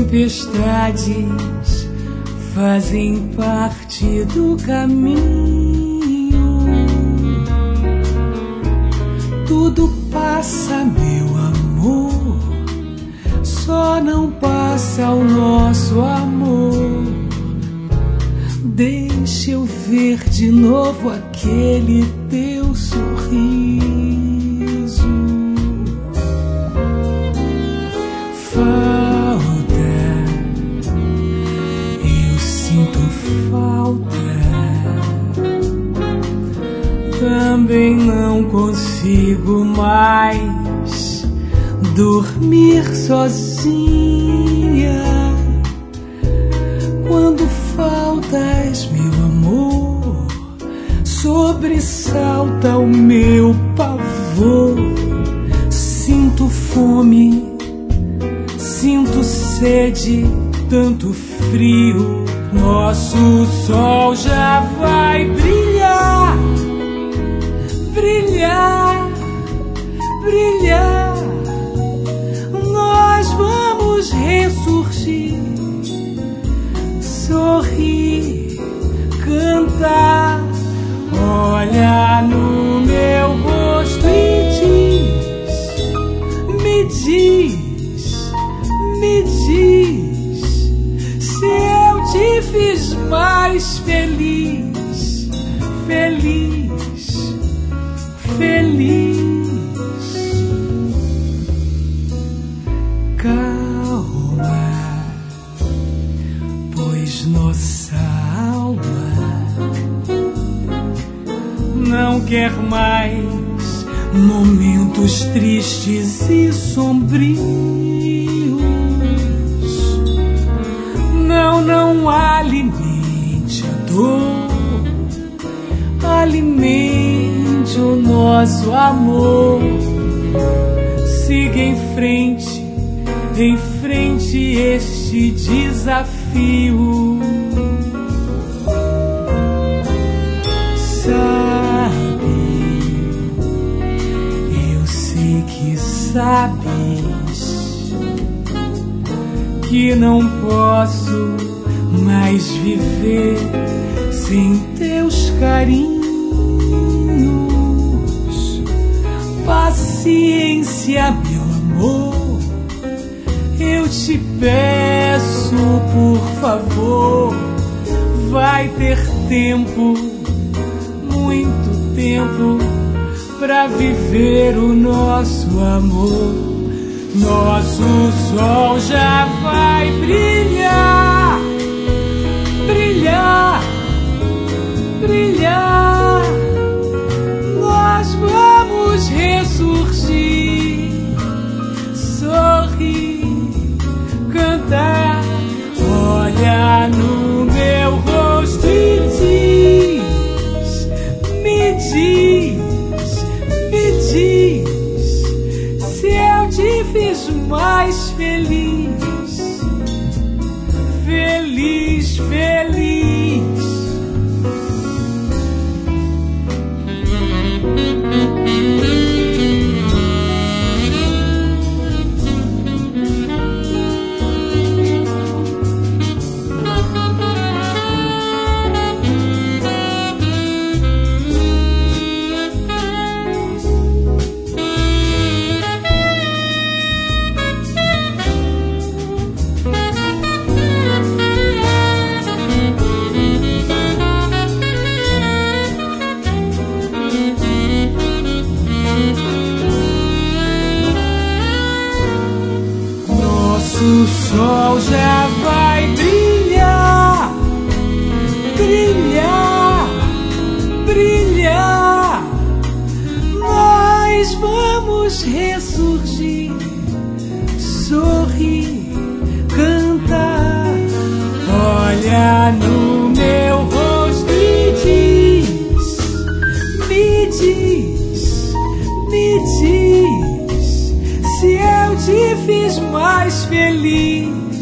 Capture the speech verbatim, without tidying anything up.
tempestades fazem parte do caminho. Tudo passa, meu amor, só não passa o nosso amor. Deixa eu ver de novo aquele teu sorriso. Falta, eu sinto falta. Também não consigo mais dormir sozinha. Quando faltas, meu amor, sobressalta o meu pavor. Sinto fome, sinto sede, tanto frio. Nosso sol já vai brilhar, brilhar, brilhar. Nós vamos ressurgir, sorrir, cantar. Olha no meu rosto e diz, me diz, me diz, se eu te fiz mais feliz, feliz, feliz. Calma, pois nossa alma não quer mais momentos tristes e sombrios. Não, não alimente a dor, alimente o nosso amor. Siga em frente, em frente este desafio. Sabe, eu sei que sabes que não posso mais viver sem teus carinhos. Paciência, meu amor, eu te peço, por favor. Vai ter tempo, muito tempo, pra viver o nosso amor. Nosso sol já vai brilhar, brilhar, brilhar. Nós vamos ressurgir, sorrir, cantar. Olha no meu rosto e diz, me diz, me diz, se eu te fiz mais feliz, feliz, feliz. O sol já vai brilhar, brilhar, brilhar. Nós vamos ressurgir, sorrir, cantar. Olha no meu rosto e diz, me diz, me diz, se eu te fiz mais feliz,